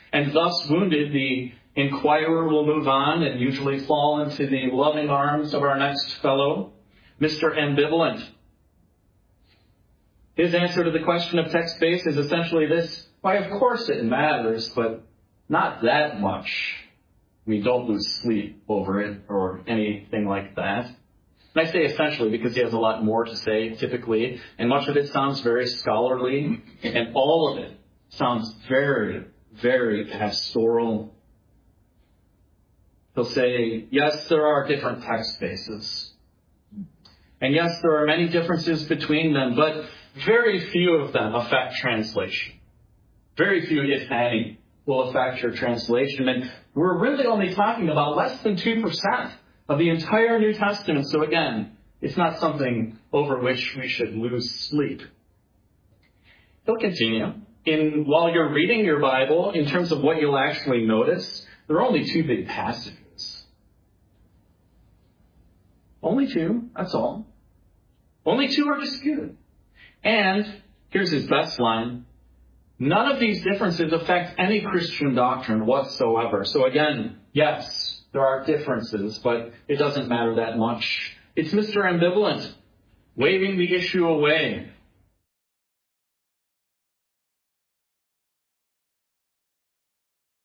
And thus wounded, the inquirer will move on and usually fall into the loving arms of our next fellow, Mr. Ambivalent. His answer to the question of text base is essentially this: why, of course it matters, but not that much. We don't lose sleep over it or anything like that. And I say essentially because he has a lot more to say, typically, and much of it sounds very scholarly, and all of it sounds very, very pastoral. He'll say, yes, there are different text bases. And yes, there are many differences between them, but very few of them affect translation. Very few, if any, will affect your translation. And we're really only talking about less than 2% of the entire New Testament. So again, it's not something over which we should lose sleep. He'll continue. While you're reading your Bible, in terms of what you'll actually notice, there are only two big passages. Only two, that's all. Only two are disputed. And here's his best line: none of these differences affect any Christian doctrine whatsoever. So again, yes, there are differences, but it doesn't matter that much. It's Mr. Ambivalent, waving the issue away,